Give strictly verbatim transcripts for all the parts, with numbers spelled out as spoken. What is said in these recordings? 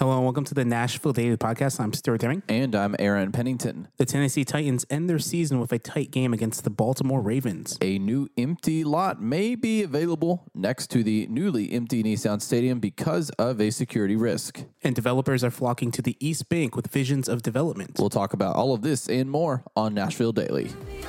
Hello and welcome to the Nashville Daily Podcast. I'm Stuart Deming. And I'm Aaron Pennington. The Tennessee Titans end their season with a tight game against the Baltimore Ravens. A new empty lot may be available next to the newly empty Nissan Stadium because of a security risk. And developers are flocking to the East Bank with visions of development. We'll talk about all of this and more on Nashville Daily.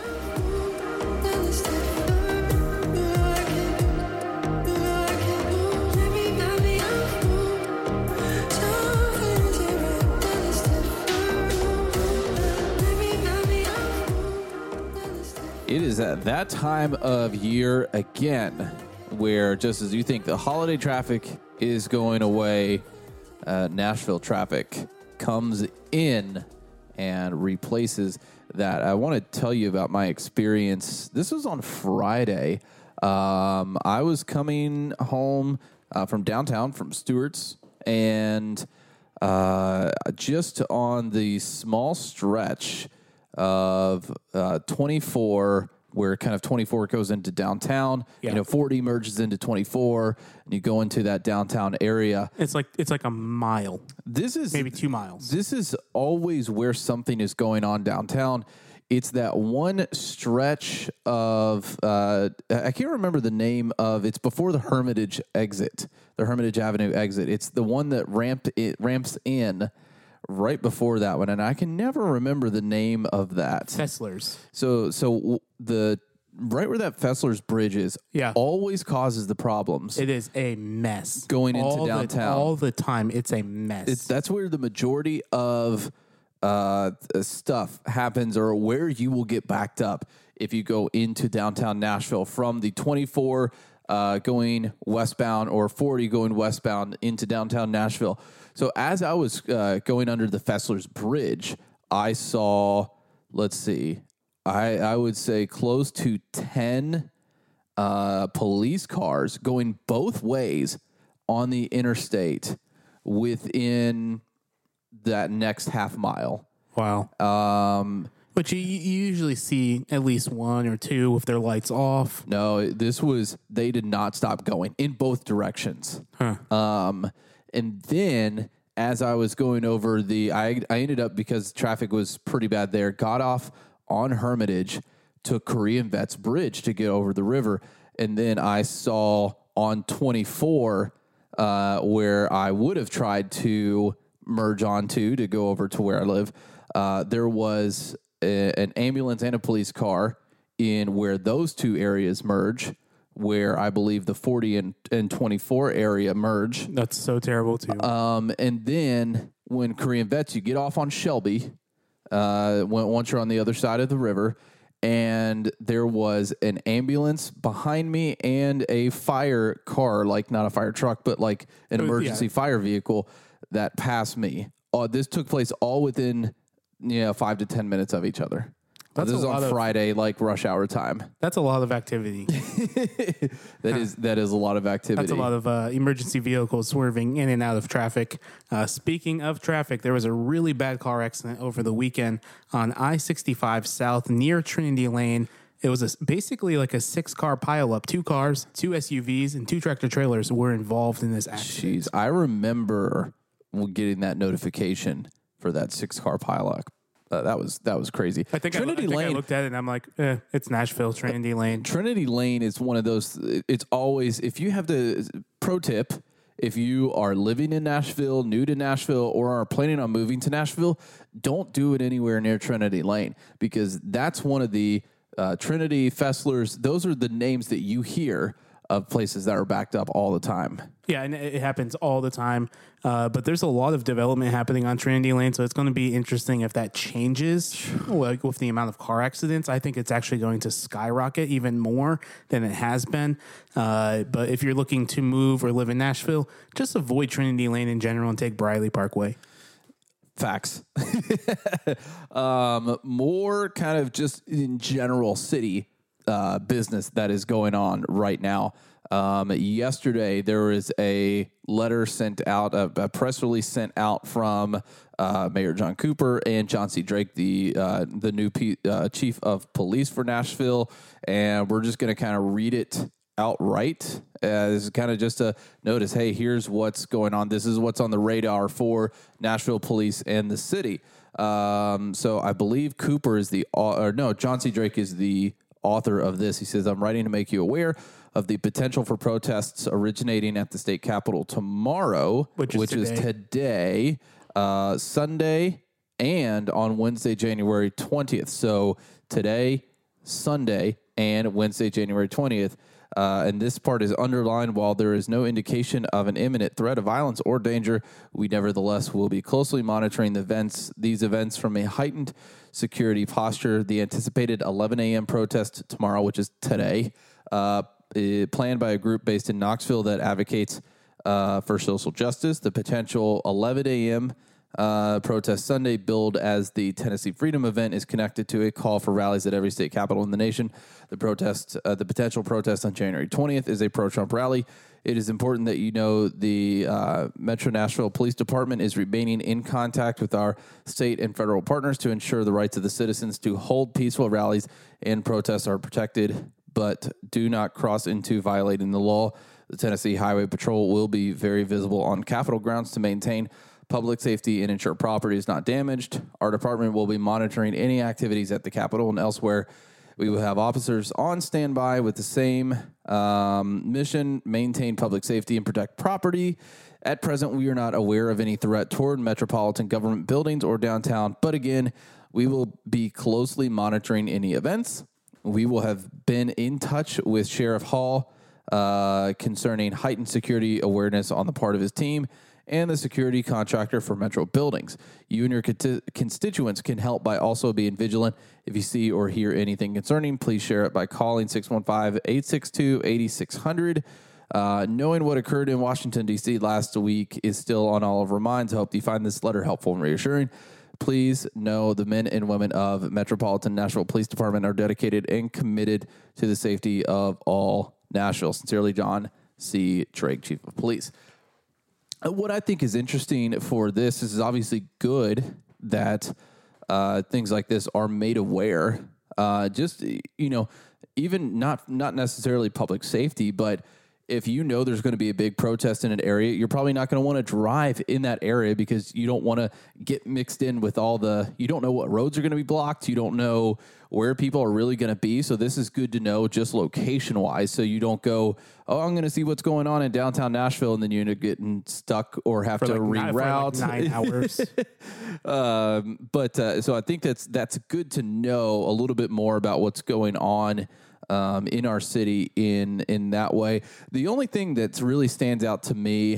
It is at that time of year again where, just as you think the holiday traffic is going away, uh, Nashville traffic comes in and replaces that. I want to tell you about my experience. This was on Friday. Um, I was coming home uh, from downtown, from Stewart's, and uh, just on the small stretch of uh, twenty-four, where kind of twenty-four goes into downtown. Yeah. You know, forty merges into twenty-four, and you go into that downtown area. It's like it's like a mile. This is maybe two miles. This is always where something is going on downtown. It's that one stretch of uh, I can't remember the name of. It's before the Hermitage exit, the Hermitage Avenue exit. It's the one that ramped it ramps in. Right before that one, and I can never remember the name of that. Fessler's. So, so the right where that Fessler's bridge is, yeah, always causes the problems. It is a mess going into all downtown the, all the time. It's a mess. It's, that's where the majority of uh, stuff happens, or where you will get backed up if you go into downtown Nashville from the twenty-four uh, going westbound or forty going westbound into downtown Nashville. So as I was uh, going under the Fessler's Bridge, I saw, let's see, I, I would say close to ten uh, police cars going both ways on the interstate within that next half mile. Wow. Um, but you, you usually see at least one or two with their lights off. No, this was, they did not stop going in both directions. Huh. Um, And then as I was going over the, I, I ended up, because traffic was pretty bad there, got off on Hermitage, took Korean Vets Bridge to get over the river. And then I saw on twenty-four, uh, where I would have tried to merge onto to go over to where I live, uh, there was a, an ambulance and a police car in where those two areas merge, where I believe the forty and, and twenty-four area merge. That's so terrible, too. Um, and then when Korean Vets, you get off on Shelby, uh, when, once you're on the other side of the river, and there was an ambulance behind me and a fire car, like not a fire truck, but like an emergency yeah. fire vehicle that passed me. Oh, this took place all within, you know, five to ten minutes of each other. That's this is on Friday, of, like rush hour time. That's a lot of activity. that is that is a lot of activity. That's a lot of uh, emergency vehicles swerving in and out of traffic. Uh, speaking of traffic, there was a really bad car accident over the weekend on I sixty-five South near Trinity Lane. It was a, basically like a six-car pileup. Two cars, two S U Vs, and two tractor-trailers were involved in this accident. Jeez, I remember getting that notification for that six-car pileup. Uh, that was that was crazy. I think, Trinity I, I, think Lane, I looked at it and I'm like, eh, it's Nashville, Trinity Lane. Trinity Lane is one of those, it's always, if you have the, pro tip, if you are living in Nashville, new to Nashville, or are planning on moving to Nashville, don't do it anywhere near Trinity Lane, because that's one of the, uh, Trinity, Fessler's, those are the names that you hear of places that are backed up all the time. Yeah, and it happens all the time. Uh, but there's a lot of development happening on Trinity Lane, so it's going to be interesting if that changes. Like with the amount of car accidents, I think it's actually going to skyrocket even more than it has been. Uh, but if you're looking to move or live in Nashville, just avoid Trinity Lane in general and take Briley Parkway. Facts. um, more kind of just in general city uh, business that is going on right now. Um, yesterday, there was a letter sent out, a, a press release sent out from uh, Mayor John Cooper and John C. Drake, the uh, the new P, uh, chief of police for Nashville, and we're just going to kind of read it outright. Uh, this is kind of just a notice, hey, here's what's going on. This is what's on the radar for Nashville police and the city. Um, so I believe Cooper is the, or no, John C. Drake is the author of this. He says, I'm writing to make you aware of the potential for protests originating at the state capitol tomorrow, which is which today, is today uh, Sunday, and on Wednesday, January twentieth. So today, Sunday, and Wednesday, January twentieth. Uh, and this part is underlined. While there is no indication of an imminent threat of violence or danger, we nevertheless will be closely monitoring the events, these events from a heightened security posture. The anticipated eleven a.m. protest tomorrow, which is today, uh, is planned by a group based in Knoxville that advocates uh, for social justice. The potential eleven a.m. Uh, protest Sunday, billed as the Tennessee Freedom Event, is connected to a call for rallies at every state capital in the nation. The protest, uh, the potential protest on January twentieth is a pro-Trump rally. It is important that you know the uh, Metro Nashville Police Department is remaining in contact with our state and federal partners to ensure the rights of the citizens to hold peaceful rallies and protests are protected, but do not cross into violating the law. The Tennessee Highway Patrol will be very visible on Capitol grounds to maintain public safety and ensure property is not damaged. Our department will be monitoring any activities at the Capitol and elsewhere. We will have officers on standby with the same um, mission, maintain public safety and protect property. At present, we are not aware of any threat toward metropolitan government buildings or downtown, but again, we will be closely monitoring any events. We will have been in touch with Sheriff Hall uh, concerning heightened security awareness on the part of his team and the security contractor for Metro buildings. You and your con- constituents can help by also being vigilant. If you see or hear anything concerning, please share it by calling six one five, eight six two, eight six zero zero. Uh, knowing what occurred in Washington, D C last week is still on all of our minds. I hope you find this letter helpful and reassuring. Please know the men and women of Metropolitan Nashville Police Department are dedicated and committed to the safety of all Nashville. Sincerely, John C. Drake, Chief of Police. What I think is interesting for this is obviously good that uh, things like this are made aware. Uh, just, you know, even not not necessarily public safety, but if you know there's going to be a big protest in an area, you're probably not going to want to drive in that area because you don't want to get mixed in with all the, you don't know what roads are going to be blocked. You don't know where people are really going to be. So this is good to know just location wise. So you don't go, oh, I'm going to see what's going on in downtown Nashville. And then you end up getting stuck or have for to like reroute. Nine, for like nine hours. um, but uh, so I think that's, that's good to know a little bit more about what's going on Um, in our city in in that way. The only thing that really stands out to me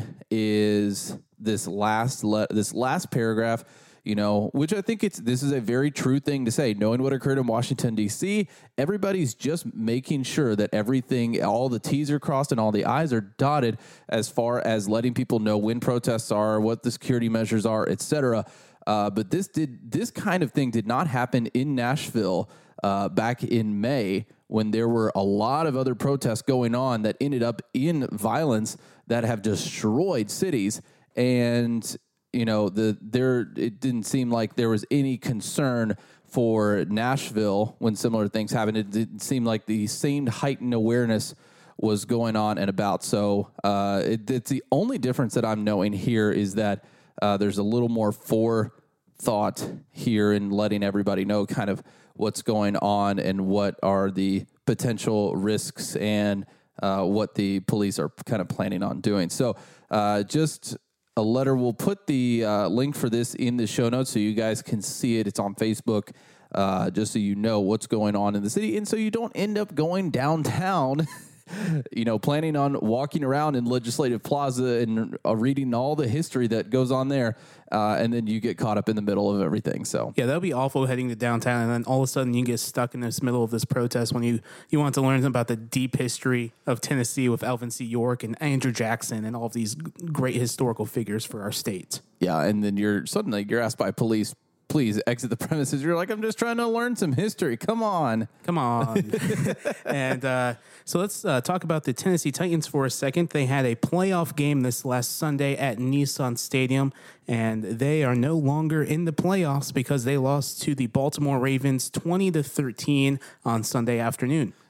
is this last le- this last paragraph, you know, which I think it's this is a very true thing to say. Knowing what occurred in Washington, D C, everybody's just making sure that everything, all the T's are crossed and all the I's are dotted as far as letting people know when protests are, what the security measures are, et cetera. Uh, but this did this kind of thing did not happen in Nashville uh, back in May, when there were a lot of other protests going on that ended up in violence that have destroyed cities. And, you know, the there it didn't seem like there was any concern for Nashville when similar things happened. It didn't seem like the same heightened awareness was going on and about. So uh, it, it's the only difference that I'm knowing here is that uh, there's a little more forethought here in letting everybody know kind of what's going on and what are the potential risks and uh, what the police are kind of planning on doing. So uh, just a letter. We'll put the uh, link for this in the show notes so you guys can see it. It's on Facebook, uh, just so you know what's going on in the city. And so you don't end up going downtown you know, planning on walking around in Legislative Plaza and uh, reading all the history that goes on there, uh, and then you get caught up in the middle of everything. So yeah, that would be awful heading to downtown, and then all of a sudden you get stuck in this middle of this protest when you, you want to learn about the deep history of Tennessee with Alvin C. York and Andrew Jackson and all of these great historical figures for our state. Yeah, and then you're suddenly you're asked by police, please exit the premises. You're like, I'm just trying to learn some history. Come on. Come on. and uh, so let's uh, talk about the Tennessee Titans for a second. They had a playoff game this last Sunday at Nissan Stadium, and they are no longer in the playoffs because they lost to the Baltimore Ravens twenty to thirteen on Sunday afternoon.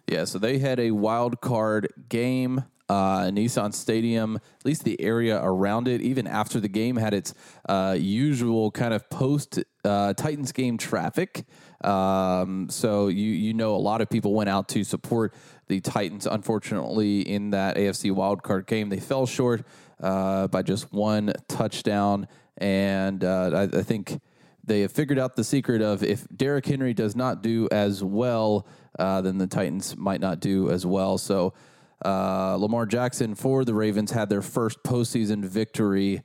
Yeah, so they had a wild card game. Uh, Nissan Stadium, at least the area around it, even after the game, had its uh, usual kind of post uh, Titans game traffic. Um, so you you know a lot of people went out to support the Titans. Unfortunately, in that A F C wildcard game, they fell short uh, by just one touchdown, and uh, I, I think they have figured out the secret of if Derrick Henry does not do as well, uh, then the Titans might not do as well. So. Uh, Lamar Jackson for the Ravens had their first postseason victory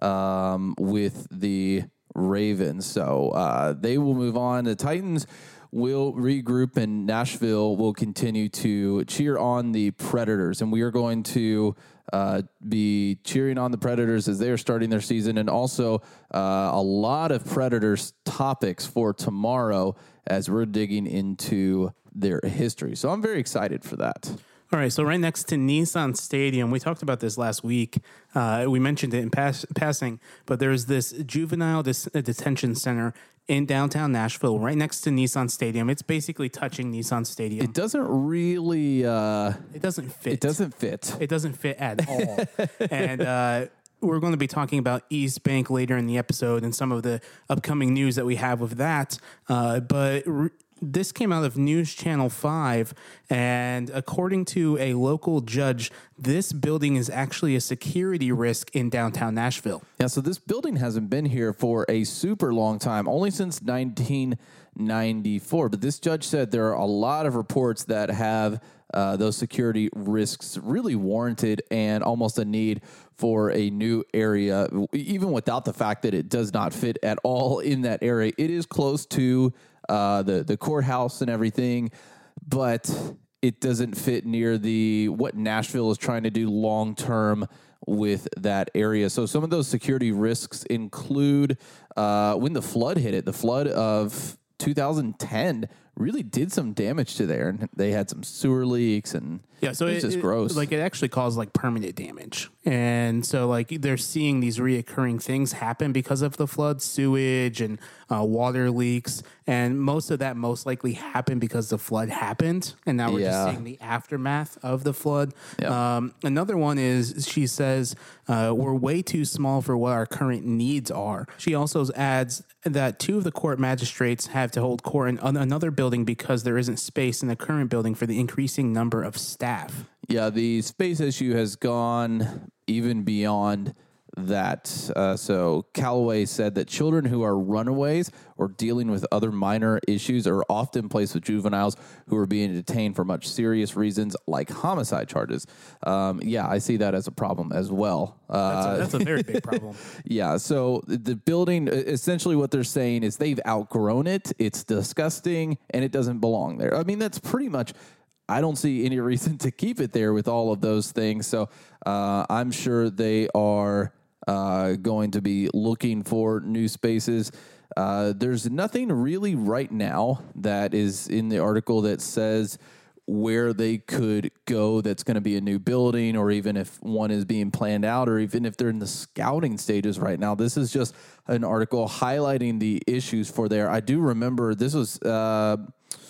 um, with the Ravens. So uh, they will move on. The Titans will regroup, and Nashville will continue to cheer on the Predators. And we are going to uh, be cheering on the Predators as they are starting their season, and also uh, a lot of Predators topics for tomorrow as we're digging into their history. So I'm very excited for that. All right, so right next to Nissan Stadium, we talked about this last week. Uh, we mentioned it in pass, passing, but there's this juvenile dis- detention center in downtown Nashville, right next to Nissan Stadium. It's basically touching Nissan Stadium. It doesn't really. Uh, it doesn't fit. It doesn't fit. It doesn't fit at all. and uh, we're going to be talking about East Bank later in the episode and some of the upcoming news that we have with that. Uh, but. Re- This came out of News Channel five, and according to a local judge, this building is actually a security risk in downtown Nashville. Yeah, so this building hasn't been here for a super long time, only since nineteen ninety-four. But this judge said there are a lot of reports that have uh, those security risks really warranted and almost a need for a new area, even without the fact that it does not fit at all in that area. It is close to Uh, the the courthouse and everything, but it doesn't fit near the what Nashville is trying to do long term with that area. So some of those security risks include uh, when the flood hit it. The flood of two thousand ten really did some damage to there, and they had some sewer leaks and yeah, so it's it, just it, gross. Like it actually caused like permanent damage, and so like they're seeing these reoccurring things happen because of the flood, sewage and uh, water leaks, and most of that most likely happened because the flood happened, and now we're Yeah. just seeing the aftermath of the flood. Yep. Um, another one is she says uh, we're way too small for what our current needs are. She also adds that two of the court magistrates have to hold court in an- another building because there isn't space in the current building for the increasing number of staff. Yeah, the space issue has gone even beyond that. Uh, so Callaway said that children who are runaways or dealing with other minor issues are often placed with juveniles who are being detained for much serious reasons like homicide charges. Um, yeah, I see that as a problem as well. Uh, That's a, that's a very big problem. Yeah, so the building, essentially what they're saying is they've outgrown it. It's disgusting and it doesn't belong there. I mean, that's pretty much... I don't see any reason to keep it there with all of those things. So uh, I'm sure they are uh, going to be looking for new spaces. Uh, there's nothing really right now that is in the article that says where they could go that's going to be a new building, or even if one is being planned out, or even if they're in the scouting stages right now. This is just an article highlighting the issues for there. I do remember this was... Uh,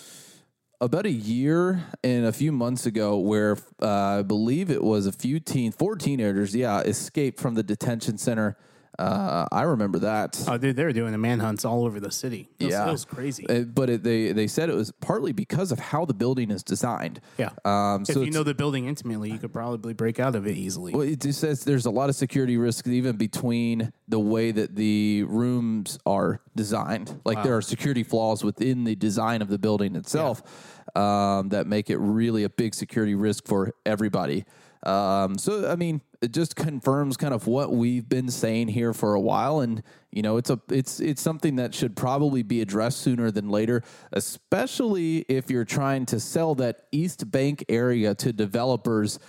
about a year and a few months ago where uh, I believe it was a few teen, four teenagers, yeah, escaped from the detention center. Uh, I remember that. Oh, dude, they were doing the manhunts all over the city. It was, yeah. It was crazy. Uh, but it, they, they said it was partly because of how the building is designed. Yeah. Um, if so you know the building intimately, you could probably break out of it easily. Well, it just says there's a lot of security risks even between the way that the rooms are designed. Like wow. There are security flaws within the design of the building itself yeah. um, that make it really a big security risk for everybody. Um, so, I mean, it just confirms kind of what we've been saying here for a while. And, you know, it's a, it's, it's something that should probably be addressed sooner than later, especially if you're trying to sell that East Bank area to developers.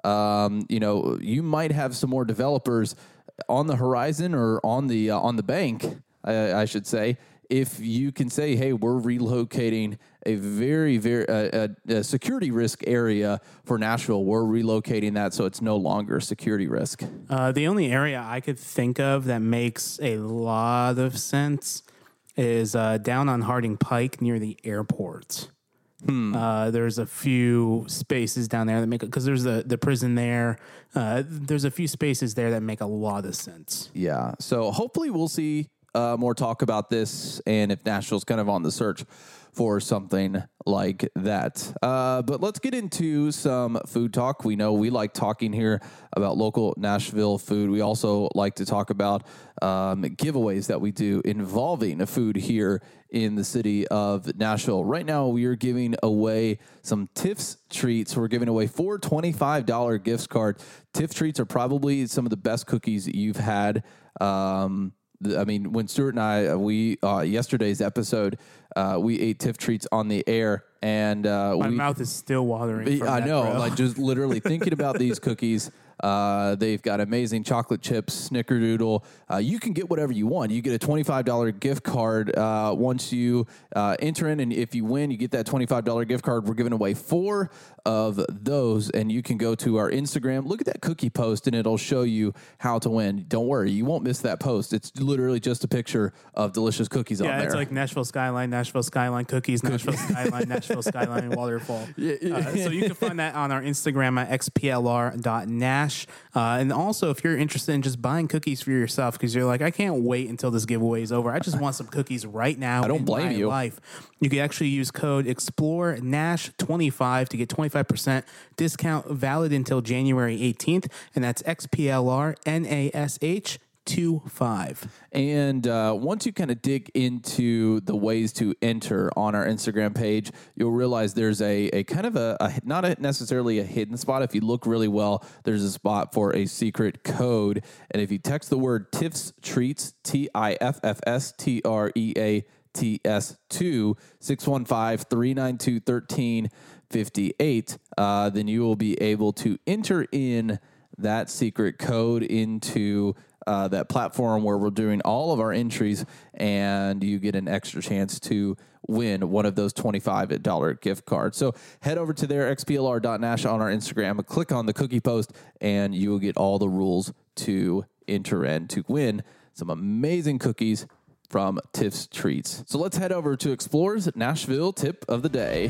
Um, you know, you might have some more developers on the horizon or on the, uh, on the bank, I, I should say, if you can say, hey, we're relocating a very, very uh, a, a security risk area for Nashville. We're relocating that so it's no longer a security risk. Uh, the only area I could think of that makes a lot of sense is uh, down on Harding Pike near the airport. Hmm. Uh, there's a few spaces down there that make it because there's the the prison there. Uh, there's a few spaces there that make a lot of sense. Yeah. So hopefully we'll see uh, more talk about this, and if Nashville's kind of on the search for something like that. Uh, but let's get into some food talk. We know we like talking here about local Nashville food. We also like to talk about um, giveaways that we do involving food here in the city of Nashville. Right now, we are giving away some Tiff's treats. We're giving away four twenty-five dollars gift cards. Tiff treats are probably some of the best cookies that you've had. Um, I mean, when Stuart and I, we, uh, yesterday's episode, uh, we ate Tiff treats on the air, and uh, my we, mouth is still watering. From I that, know, bro. like just literally thinking about these cookies. Uh, they've got amazing chocolate chips, snickerdoodle. Uh, you can get whatever you want. You get a twenty-five dollars gift card uh, once you uh, enter in, and if you win, you get that twenty-five dollars gift card. We're giving away four of those, and you can go to our Instagram, look at that cookie post, and it'll show you how to win. Don't worry, you won't miss that post. It's literally just a picture of delicious cookies yeah, on there. Yeah, it's like Nashville Skyline, Nashville Skyline cookies, Nashville Skyline, Nashville Skyline waterfall. Yeah, yeah. Uh, so you can find that on our Instagram at x p l r dot nash. Uh, and also, if you're interested in just buying cookies for yourself, because you're like, I can't wait until this giveaway is over. I just want some cookies right now. I don't in blame my you. Life. You can actually use code explore nash twenty-five to get twenty-five percent discount valid until January eighteenth. And that's X P L R N A S H two five. And uh, once you kind of dig into the ways to enter on our Instagram page, you'll realize there's a, a kind of a, a not a necessarily a hidden spot. If you look really well, there's a spot for a secret code. And if you text the word Tiff's Treats, T I F F S T R E A T S two, six one five, three nine two, one three five eight, uh, then you will be able to enter in that secret code into Uh, that platform where we're doing all of our entries, and you get an extra chance to win one of those twenty-five dollars gift cards. So head over to there, x p l r dot nash on our Instagram, click on the cookie post, and you will get all the rules to enter in to win some amazing cookies from Tiff's Treats. So let's head over to Explorer's Nashville Tip of the Day.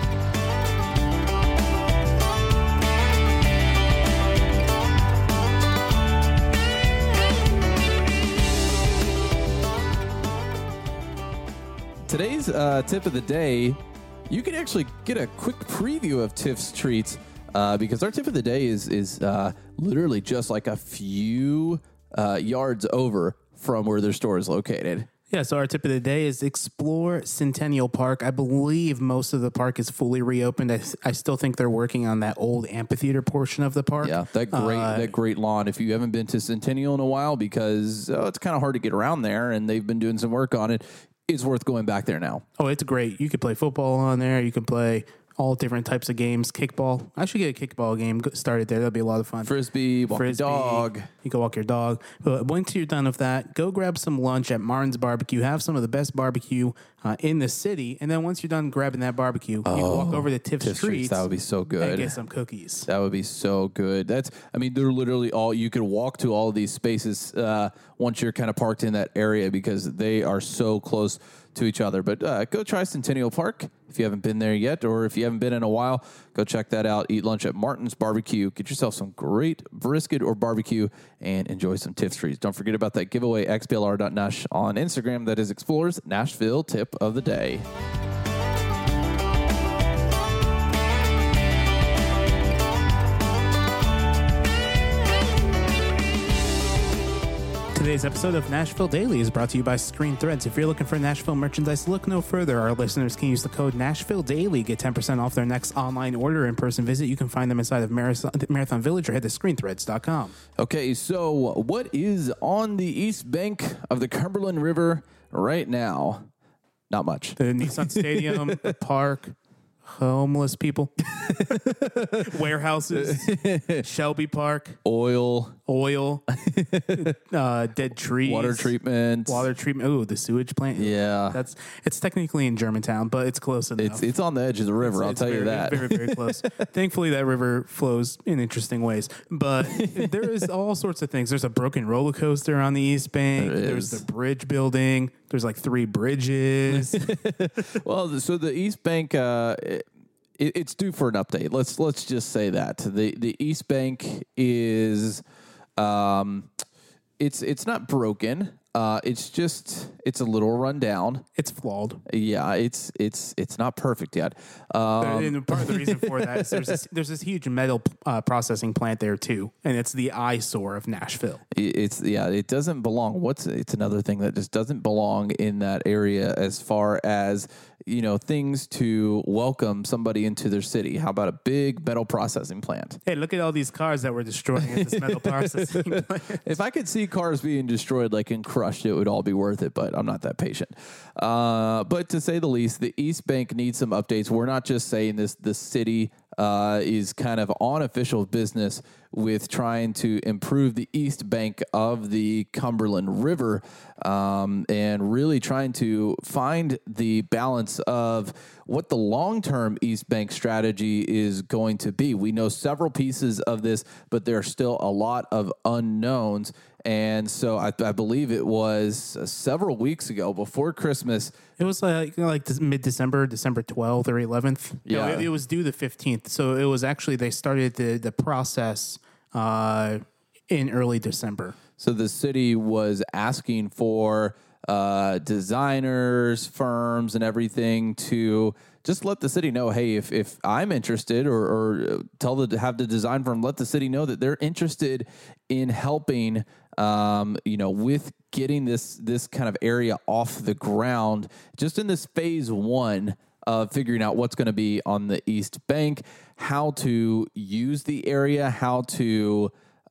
Today's uh, tip of the day, you can actually get a quick preview of Tiff's Treats uh, because our tip of the day is is uh, literally just like a few uh, yards over from where their store is located. Yeah, so our tip of the day is explore Centennial Park. I believe most of the park is fully reopened. I, I still think they're working on that old amphitheater portion of the park. Yeah, that great uh, that great lawn. If you haven't been to Centennial in a while, because oh, it's kind of hard to get around there, and they've been doing some work on it, it's worth going back there now. Oh, it's great. You could play football on there. You can play all different types of games. Kickball. I should get a kickball game started there. That'll be a lot of fun. Frisbee, walk Frisbee, your dog. You can walk your dog. But once you're done with that, go grab some lunch at Martin's Barbecue. Have some of the best barbecue uh, in the city. And then once you're done grabbing that barbecue, oh, you can walk over to Tiff's, Tiff's Treats. That would be so good. And get some cookies. That would be so good. That's, I mean, they're literally all, you could walk to all of these spaces uh, once you're kind of parked in that area because they are so close to each other. But uh, go try Centennial Park if you haven't been there yet, or if you haven't been in a while, go check that out. Eat lunch at Martin's Barbecue. Get yourself some great brisket or barbecue and enjoy some Tiff's Treats. Don't forget about that giveaway, x p l r dot nash on Instagram. That is Explorers Nashville Tip of the Day. Today's episode of Nashville Daily is brought to you by Screen Threads. If you're looking for Nashville merchandise, look no further. Our listeners can use the code Nashville Daily, get ten percent off their next online order in-person visit. You can find them inside of Marathon, Marathon Village or head to screen threads dot com. Okay, so what is on the east bank of the Cumberland River right now? Not much. The Nissan Stadium, the park, homeless people, warehouses, Shelby Park, oil, oil, uh, dead trees, water treatment, water treatment. Oh, the sewage plant. Yeah, that's it's technically in Germantown, but it's close enough. It's it's on the edge of the river. It's, I'll it's tell very, you that. Very very close. Thankfully, that river flows in interesting ways. But there is all sorts of things. There's a broken roller coaster on the East Bank. There There's is. the bridge building. There's like three bridges. Well, so the East Bank, uh, it, it's due for an update. Let's let's just say that the the East Bank is, um, it's it's not broken. Uh, it's just it's a little run down. It's flawed. Yeah, it's it's it's not perfect yet. Um, and part of the reason for that is there's this, there's this huge metal uh, processing plant there too, and it's the eyesore of Nashville. It's yeah, it doesn't belong. What's it's another thing that just doesn't belong in that area as far as, you know, things to welcome somebody into their city. How about a big metal processing plant? Hey, look at all these cars that we're destroying at this metal processing plant. If I could see cars being destroyed like in crushed, it would all be worth it, but I'm not that patient. Uh, but to say the least, the East Bank needs some updates. We're not just saying this, the city uh, is kind of on official business with trying to improve the East Bank of the Cumberland River, um, and really trying to find the balance of what the long-term East Bank strategy is going to be. We know several pieces of this, but there are still a lot of unknowns. And so I, I believe it was uh, several weeks ago before Christmas. It was like you know, like mid-December, December twelfth or eleventh. Yeah. No, it, it was due the fifteenth. So it was actually, they started the, the process uh, in early December. So the city was asking for uh, designers, firms, and everything to just let the city know, hey, if, if I'm interested, or, or tell the have the design firm let the city know that they're interested in helping, um, you know, with getting this this kind of area off the ground, just in this phase one of figuring out what's going to be on the East Bank, how to use the area, how to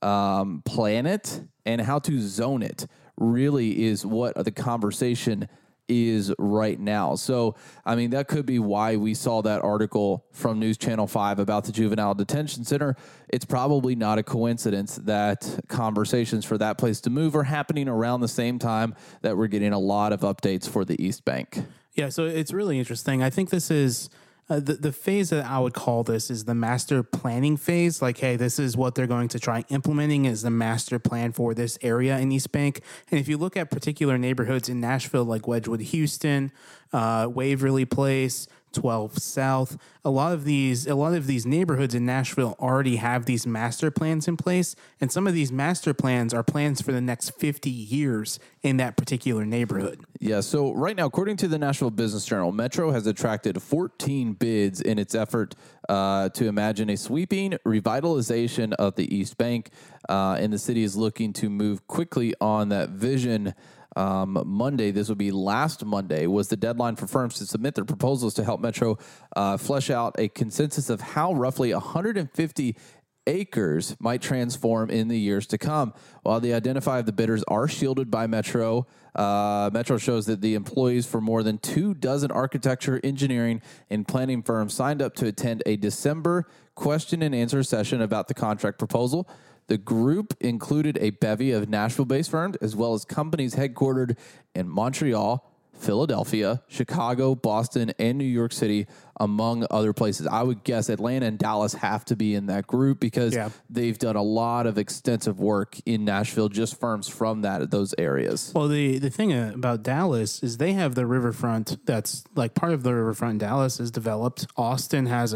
um, plan it, and how to zone it. Really is what the conversation is right now. So, I mean, that could be why we saw that article from News Channel five about the Juvenile Detention Center. It's probably not a coincidence that conversations for that place to move are happening around the same time that we're getting a lot of updates for the East Bank. Yeah, so it's really interesting. I think this is uh, the, the phase that I would call this is the master planning phase. Like, hey, this is what they're going to try implementing is the master plan for this area in East Bank. And if you look at particular neighborhoods in Nashville, like Wedgwood, Houston, uh, Waverly Place, twelve South, a lot of these a lot of these neighborhoods in Nashville already have these master plans in place, and some of these master plans are plans for the next fifty years in that particular neighborhood. Yeah, so right now, according to the Nashville Business Journal, Metro has attracted fourteen bids in its effort uh, to imagine a sweeping revitalization of the East Bank, uh, and the city is looking to move quickly on that vision. Um, Monday, this would be last Monday, was the deadline for firms to submit their proposals to help Metro uh, flesh out a consensus of how roughly one hundred fifty acres might transform in the years to come. While the identify of the bidders are shielded by Metro, uh, Metro shows that the employees for more than two dozen architecture, engineering, and planning firms signed up to attend a December question and answer session about the contract proposal. The group included a bevy of Nashville-based firms, as well as companies headquartered in Montreal, Philadelphia, Chicago, Boston, and New York City, among other places. I would guess Atlanta and Dallas have to be in that group because yeah. they've done a lot of extensive work in Nashville, just firms from that those areas. Well, the, the thing about Dallas is they have the riverfront that's like part of the riverfront in Dallas is developed. Austin has a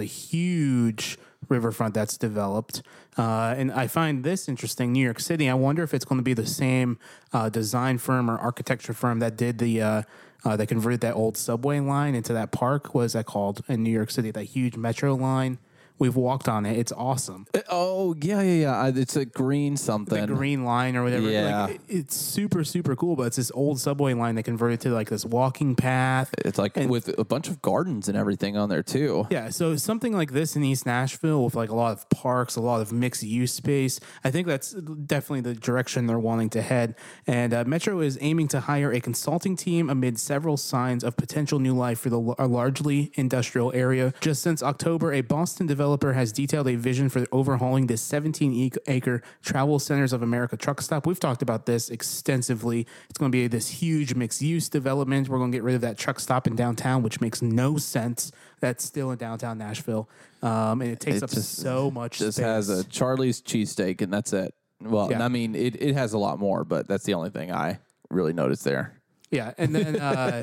huge riverfront that's developed. Uh, and I find this interesting. New York City, I wonder if it's going to be the same uh, design firm or architecture firm that did the, uh, uh, that converted that old subway line into that park. What is that called in New York City? That huge metro line. We've walked on it. It's awesome. Oh, yeah, yeah, yeah. It's a green something. The green line or whatever. Yeah. Like, it's super, super cool, but it's this old subway line that converted to like this walking path. It's like and, with a bunch of gardens and everything on there too. Yeah, so something like this in East Nashville with like a lot of parks, a lot of mixed use space. I think that's definitely the direction they're wanting to head. And uh, Metro is aiming to hire a consulting team amid several signs of potential new life for the l- largely industrial area. Just since October, a Boston developer has detailed a vision for overhauling this seventeen-acre Travel Centers of America truck stop. We've talked about this extensively. It's going to be this huge mixed-use development. We're going to get rid of that truck stop in downtown, which makes no sense. That's still in downtown Nashville, um, and it takes it up just, so much just space. Has a Charlie's cheesesteak, and that's it. Well, yeah. I mean, it, it has a lot more, but that's the only thing I really noticed there. Yeah, and then... Uh,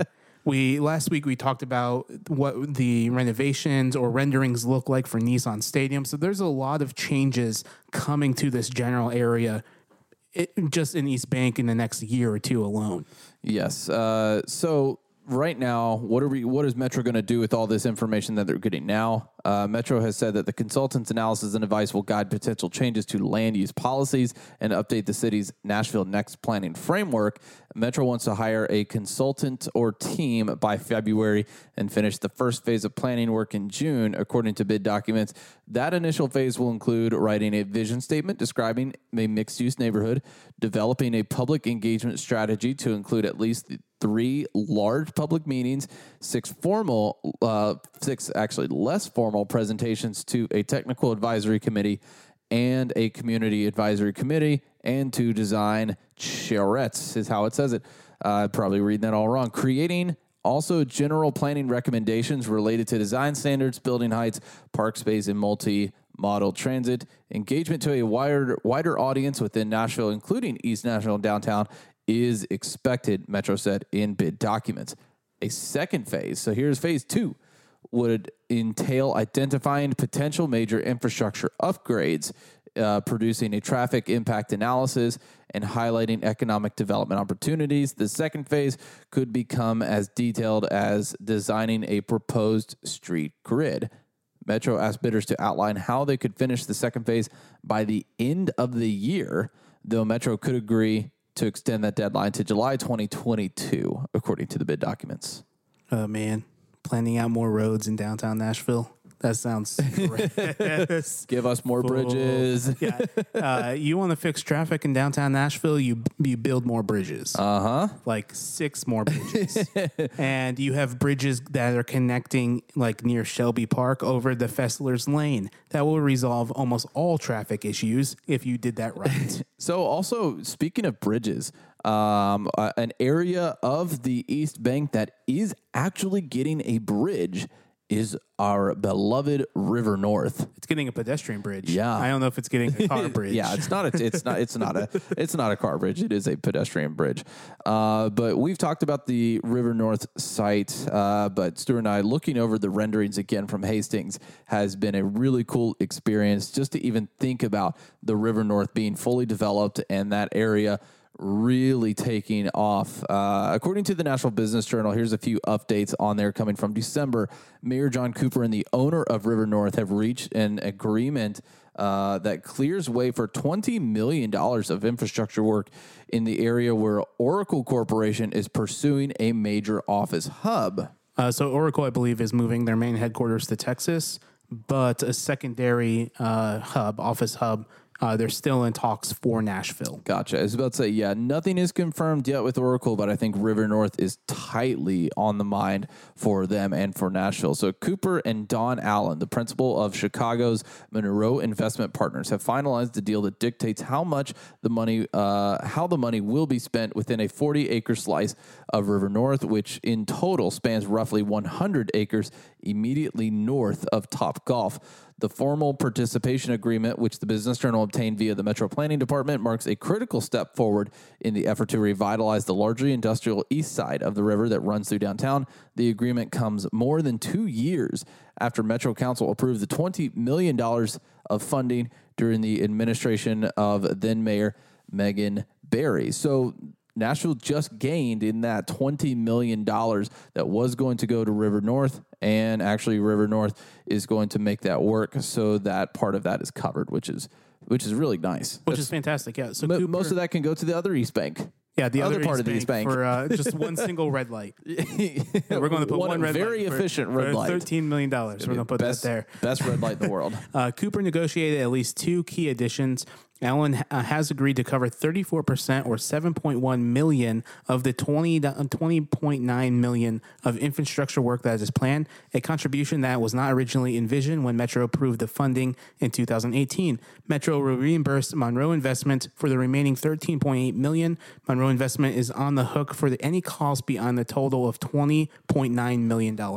We last week we talked about what the renovations or renderings look like for Nissan Stadium. So there's a lot of changes coming to this general area it, just in East Bank in the next year or two alone. Yes. Uh, so right now, what are we? What is Metro going to do with all this information that they're getting now? Uh, Metro has said that the consultant's analysis and advice will guide potential changes to land use policies and update the city's Nashville Next planning framework. Metro wants to hire a consultant or team by February and finish the first phase of planning work in June, according to bid documents. That initial phase will include writing a vision statement describing a mixed-use neighborhood, developing a public engagement strategy to include at least three large public meetings, six formal, uh, six actually less formal presentations to a technical advisory committee and a community advisory committee, and to design charrettes is how it says it. Uh, probably reading that all wrong. Creating also general planning recommendations related to design standards, building heights, park space, and multi-modal transit. Engagement to a wider, wider audience within Nashville, including East Nashville and downtown, is expected, Metro said in bid documents. A second phase, so here's phase two, would entail identifying potential major infrastructure upgrades, uh, producing a traffic impact analysis, and highlighting economic development opportunities. The second phase could become as detailed as designing a proposed street grid. Metro asked bidders to outline how they could finish the second phase by the end of the year, though Metro could agree to extend that deadline to July twenty twenty-two, according to the bid documents. Oh, man. Planning out more roads in downtown Nashville. That sounds great. Give us more bridges. Yeah. Uh, you want to fix traffic in downtown Nashville, you you build more bridges. Uh-huh. Like six more bridges. And you have bridges that are connecting like near Shelby Park over the Fessler's Lane. That will resolve almost all traffic issues if you did that right. So also, speaking of bridges, um, uh, an area of the East Bank that is actually getting a bridge is our beloved River North. It's getting a pedestrian bridge. Yeah. I don't know if it's getting a car bridge. Yeah, it's not a it's not it's not a it's not a car bridge. It is a pedestrian bridge. Uh, but we've talked about the River North site. Uh, but Stuart and I looking over the renderings again from Hastings has been a really cool experience just to even think about the River North being fully developed and that area really taking off. Uh, according to the Nashville Business Journal, here's a few updates on there coming from December. Mayor John Cooper and the owner of River North have reached an agreement uh, that clears way for twenty million dollars of infrastructure work in the area where Oracle Corporation is pursuing a major office hub. Uh, so Oracle, I believe, is moving their main headquarters to Texas, but a secondary uh, hub, office hub, Uh, they're still in talks for Nashville. Gotcha. I was about to say, yeah, nothing is confirmed yet with Oracle, but I think River North is tightly on the mind for them and for Nashville. So Cooper and Don Allen, the principal of Chicago's Monroe Investment Partners, have finalized the deal that dictates how much the money, uh, how the money will be spent within a forty acre slice of River North, which in total spans roughly one hundred acres immediately north of Top Golf. The formal participation agreement, which the Business Journal obtained via the Metro Planning Department, marks a critical step forward in the effort to revitalize the largely industrial east side of the river that runs through downtown. The agreement comes more than two years after Metro Council approved the twenty million dollars of funding during the administration of then-Mayor Megan Barry. So Nashville just gained in that twenty million dollars that was going to go to River North, and actually River North is going to make that work so that part of that is covered, which is which is really nice. Which That's, is fantastic, yeah. So mo- Cooper, most of that can go to the other East Bank. yeah, the other other part East of the East Bank Bank. for uh, just one single red light. We're going to put one, One red very light for- efficient for red light. thirteen million dollars. We're going to put best, that there. Best red light in the world. Uh, Cooper negotiated at least two key additions. Allen uh, has agreed to cover thirty-four percent or seven point one million of the twenty point nine million of infrastructure work that is planned, a contribution that was not originally envisioned when Metro approved the funding in two thousand eighteen. Metro will reimburse Monroe Investment for the remaining thirteen point eight million. Monroe Investment is on the hook for the, any cost beyond the total of twenty point nine million dollars.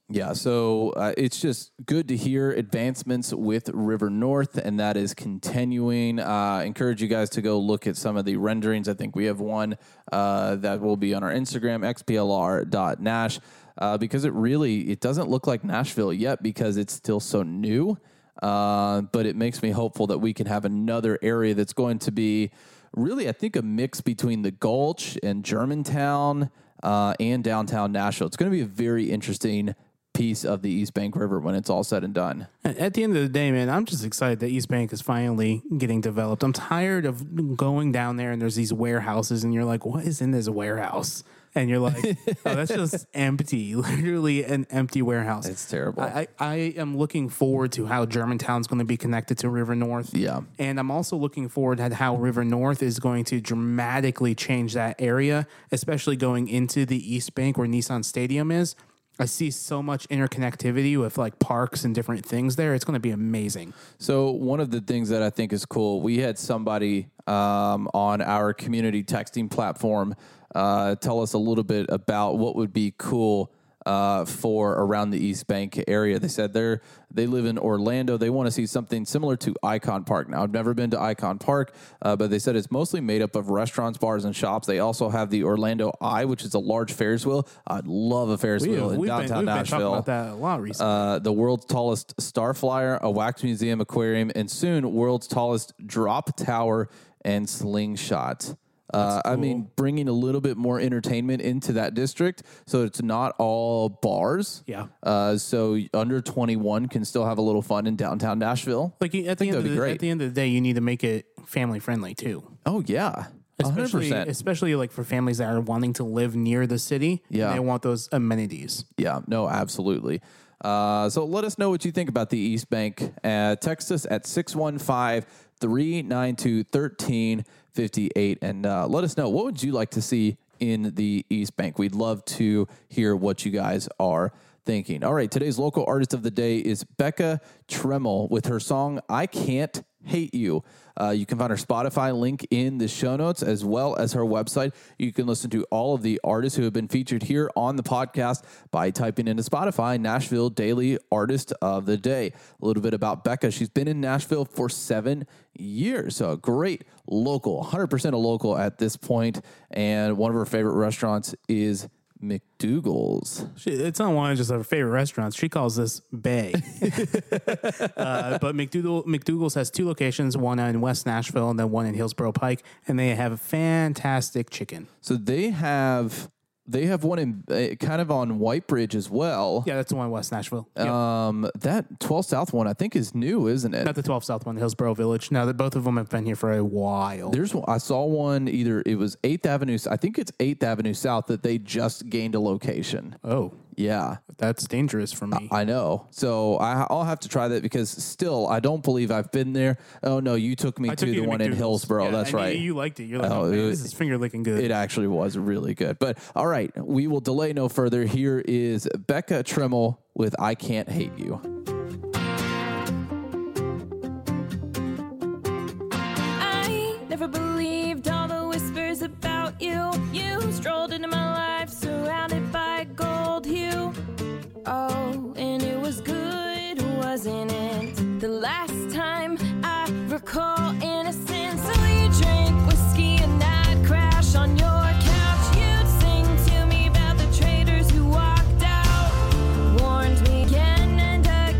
Yeah, so uh, it's just good to hear advancements with River North, and that is continuing. Uh, I encourage you guys to go look at some of the renderings. I think we have one uh, that will be on our Instagram, x p l r dot nash, uh, because it really, it doesn't look like Nashville yet because it's still so new, uh, but it makes me hopeful that we can have another area that's going to be really, I think, a mix between the Gulch and Germantown uh, and downtown Nashville. It's going to be a very interesting piece of the East Bank River when it's all said and done. At the end of the day, man, I'm just excited that East Bank is finally getting developed. I'm tired of going down there and there's these warehouses and you're like, what is in this warehouse? And you're like, oh, that's just empty, literally an empty warehouse. It's terrible. I, I am looking forward to how Germantown's going to be connected to River North. Yeah. And I'm also looking forward to how River North is going to dramatically change that area, especially going into the East Bank where Nissan Stadium is. I see so much interconnectivity with like parks and different things there. It's going to be amazing. So one of the things that I think is cool, we had somebody um, on our community texting platform uh, tell us a little bit about what would be cool uh, for around the East Bank area. They said they're, they live in Orlando. They want to see something similar to Icon Park. Now, I've never been to Icon Park, uh, but they said it's mostly made up of restaurants, bars, and shops. They also have the Orlando Eye, which is a large Ferris wheel. I'd love a Ferris We, wheel in we've downtown been, we've Nashville. been talking about that a lot recently. Uh, the world's tallest star flyer, a wax museum aquarium, and soon world's tallest drop tower and slingshot. Uh, cool. I mean, bringing a little bit more entertainment into that district, so it's not all bars. Yeah. Uh, so under twenty-one can still have a little fun in downtown Nashville. Like at the, think end of that'd be the, great. at the end of the day, you need to make it family friendly too. Oh yeah, one hundred Especially, percent. especially like for families that are wanting to live near the city. Yeah. And they want those amenities. Yeah, no, absolutely. Uh, so let us know what you think about the East Bank. Uh, text us at six one five, three nine two, one three five eight and uh, let us know, what would you like to see in the East Bank? We'd love to hear what you guys are thinking. All right, today's local artist of the day is Becca Tremmel with her song, I Can't Hate You. Uh, you can find her Spotify link in the show notes as well as her website. You can listen to all of the artists who have been featured here on the podcast by typing into Spotify, Nashville Daily Artist of the Day. A little bit about Becca. She's been in Nashville for seven years. So a great local, one hundred percent a local at this point. And one of her favorite restaurants is McDougal's. She, it's not one of just her favorite restaurants. She calls this Bay. uh, but McDougal, McDougal's has two locations, one in West Nashville and then one in Hillsborough Pike, and they have fantastic chicken. So they have they have one in uh, kind of on White Bridge as well. Yeah, that's the one in West Nashville. Yep. Um, that twelve South one I think is new, isn't it? Not the twelve South one, Hillsborough Village. Now that both of them have been here for a while. There's one, I saw one either it was eighth Avenue. I think it's eighth Avenue South that they just gained a location. Oh, Yeah. that's dangerous for me. I know. So I, I'll have to try that because still, I don't believe I've been there. Oh, no, you took me I to took you the to one in McDougal's. Hillsborough. Yeah, That's and right. You, you liked it. You're like, Oh, oh, man, it- this is finger licking good. It actually was really good. But all right, we will delay no further. Here is Becca Tremmel with I Can't Hate You. I never believed all the whispers about you. You strolled into my life surrounded by gold hue. Oh, and it was good, wasn't it? The last time I recall innocence. So you drank whiskey and I'd crash on your couch. You'd sing to me about the traitors who walked out. Warned me again and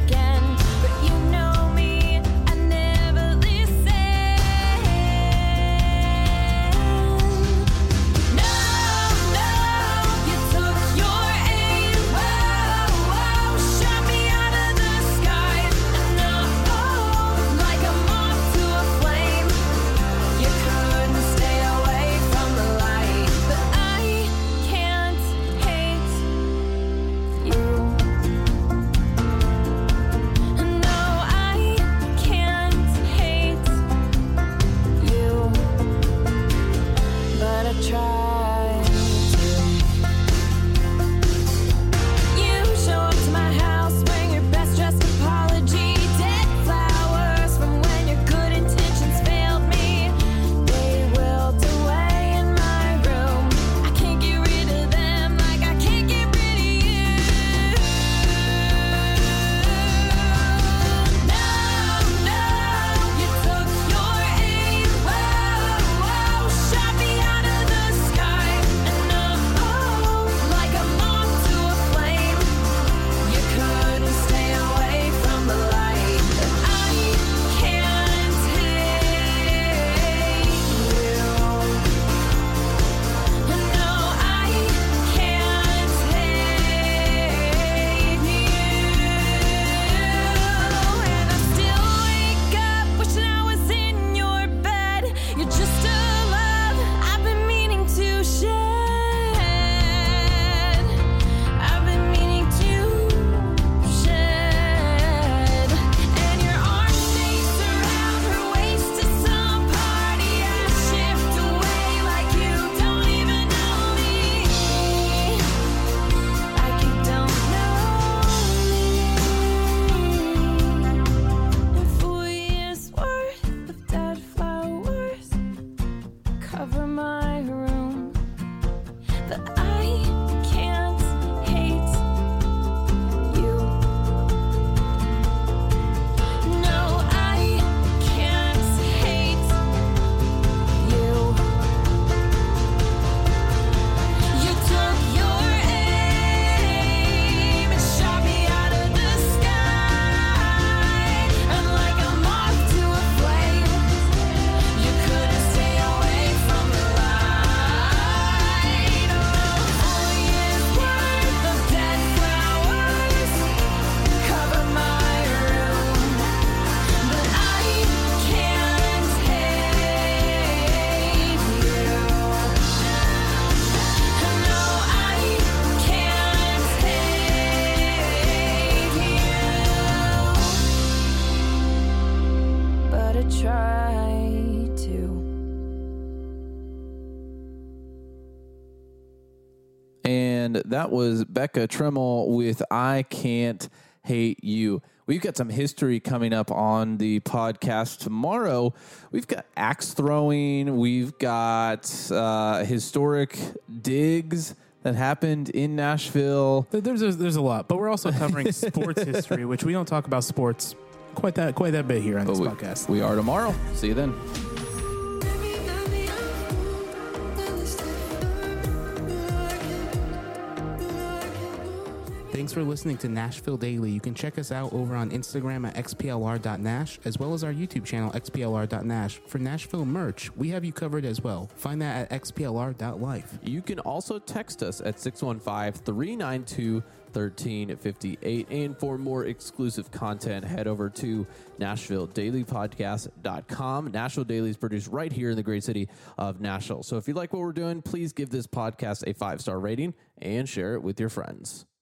and that was Becca Tremmel with I Can't Hate You. We've got some history coming up on the podcast tomorrow. We've got axe throwing. We've got uh, historic digs that happened in Nashville. There's a, there's a lot, but we're also covering sports history, which we don't talk about sports quite that quite that bit here on this we, podcast. We are tomorrow. See you then. Thanks for listening to Nashville Daily. You can check us out over on Instagram at x p l r dot nash, as well as our YouTube channel, x p l r dot nash. For Nashville merch, we have you covered as well. Find that at x p l r dot life. You can also text us at six one five, three nine two, one three five eight. And for more exclusive content, head over to nashville daily podcast dot com. Nashville Daily is produced right here in the great city of Nashville. So if you like what we're doing, please give this podcast a five-star rating and share it with your friends.